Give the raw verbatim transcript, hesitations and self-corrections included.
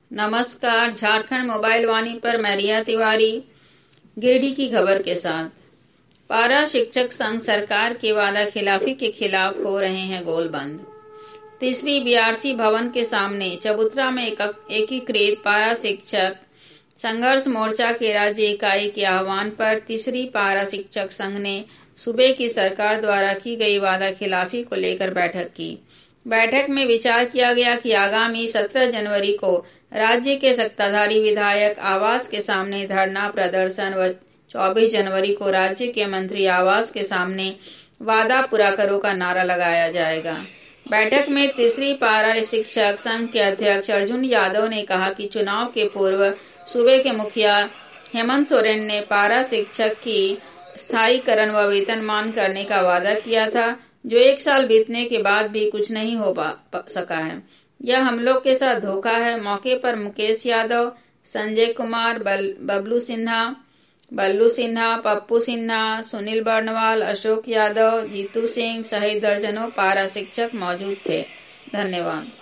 नमस्कार, झारखंड मोबाइल वाणी पर मैं रिया तिवारी गिरिडीह की खबर के साथ। पारा शिक्षक संघ सरकार की वादा खिलाफी के खिलाफ हो रहे हैं गोलबंद। तीसरी बीआरसी भवन के सामने चबूतरा में एकीकृत पारा शिक्षक संघर्ष मोर्चा के राज्य इकाई के आह्वान पर तीसरी पारा शिक्षक संघ ने सूबे की सरकार द्वारा की गई वादा खिलाफी को लेकर बैठक की। बैठक में विचार किया गया कि आगामी सत्रह जनवरी को राज्य के सत्ताधारी विधायक आवास के सामने धरना प्रदर्शन व चौबीस जनवरी को राज्य के मंत्री आवास के सामने वादा पूरा करो का नारा लगाया जाएगा। बैठक में तीसरी पारा शिक्षक संघ के अध्यक्ष अर्जुन यादव ने कहा कि चुनाव के पूर्व सूबे के मुखिया हेमंत सोरेन ने पारा शिक्षक की स्थायीकरण व वेतनमान करने का वादा किया था, जो एक साल बीतने के बाद भी कुछ नहीं हो पा सका है। यह हम लोग के साथ धोखा है। मौके पर मुकेश यादव, संजय कुमार, बल, बबलू सिन्हा, बल्लू सिन्हा, पप्पू सिन्हा, सुनील बर्नवाल, अशोक यादव, जीतू सिंह सहित दर्जनों पारा शिक्षक मौजूद थे। धन्यवाद।